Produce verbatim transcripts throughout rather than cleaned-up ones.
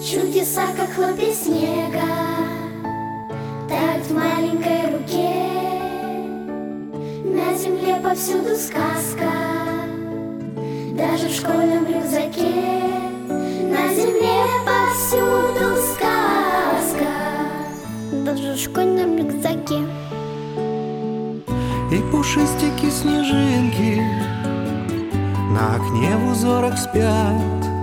Чудеса, как хлопья снега, тают в маленькой руке. На земле повсюду сказка, даже в школьном рюкзаке. На земле повсюду сказка, даже в школьном рюкзаке. И пушистики снежинки на окне в узорах спят,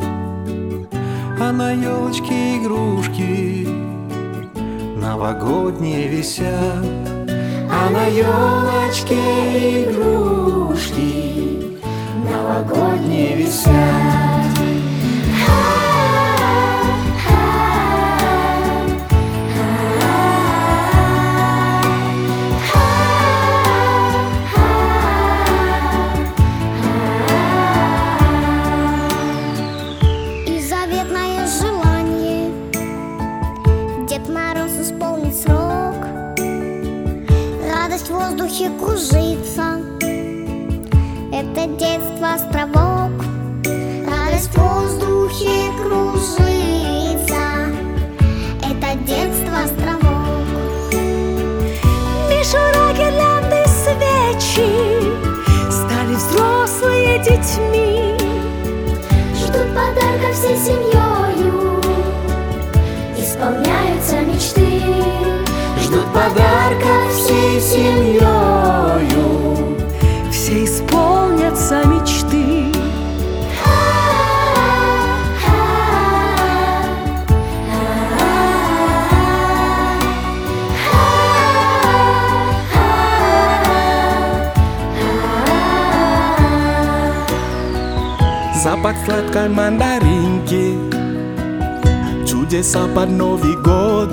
а на елочке игрушки новогодние висят. А на елочке игрушки новогодние висят. Дед Мороз исполнит срок, радость в воздухе кружится. Это детство островок. Радость в воздухе кружится. Это детство островок. Мишура, гирлянды, свечи стали взрослые детьми. Ждут подарков всей семьёю, исполняются мечты. Ждут подарков всей семьёю, все исполнятся мечты. Запах сладкой мандаринки, чудеса под Новый год.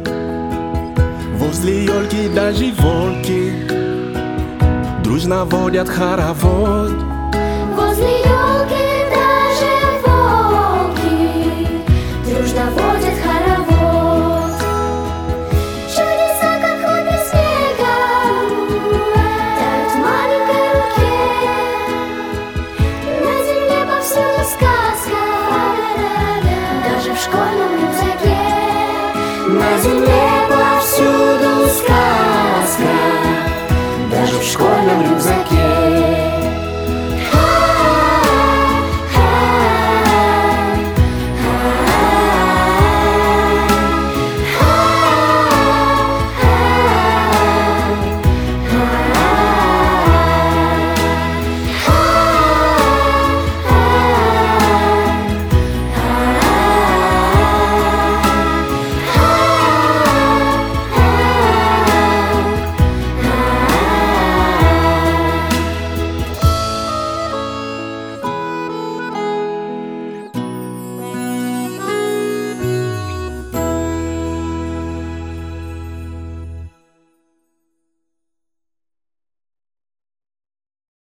Возле елки даже волки дружно водят хоровод. Возле елки даже волки дружно водят хоровод. Чудеса, как хлопья снега, тают в маленькой руке. На земле повсюду сказка, даже в школьном рюкзаке. На земле